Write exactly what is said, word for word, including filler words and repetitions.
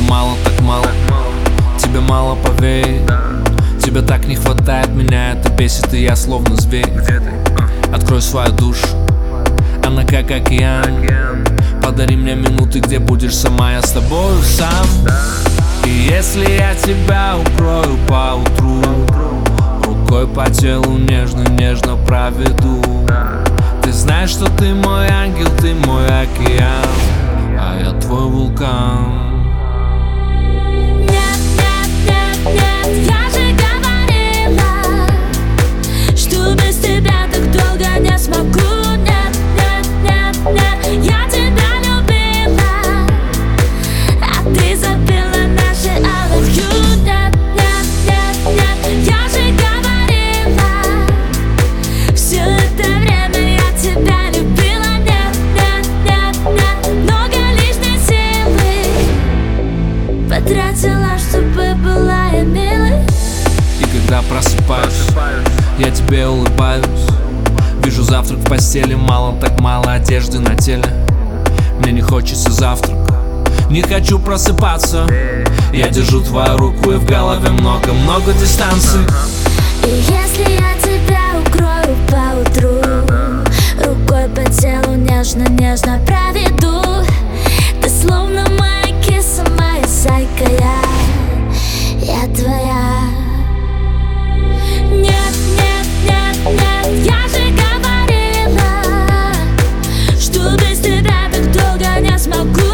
мало, так мало. Тебе мало, поверь. Тебе так не хватает, меня это бесит, и я словно зверь. Открой свою душу, она как океан. Подари мне минуты, где будешь сама, я с тобою сам. И если я тебя укрою поутру, рукой по телу нежно-нежно проведу. Ты знаешь, что ты мой ангел, ты мой океан, а я твой вулкан. Нет, нет, нет, нет, я же говорила, что без тебя так долго не смогу. Нет, нет, нет, нет, я тебя любила, а ты забыла наши I love you. Нет, нет, нет, нет, я же говорила, все это время я тебя любила. Нет, нет, нет, нет, много лишней силы потратила, чтобы была я милой. И когда просыпаюсь, я тебе улыбаюсь. Вижу завтрак в постели, мало, так мало одежды на теле. Мне не хочется завтрак, не хочу просыпаться. Я держу твою руку, и в голове много-много дистанций. И если я тебя укрою поутру, рукой по телу нежно-нежно проведу, ты словно моя киса, моя зайка, я, я твоя. Нет, нет, нет, нет, я же говорила, что без тебя так долго не смогу.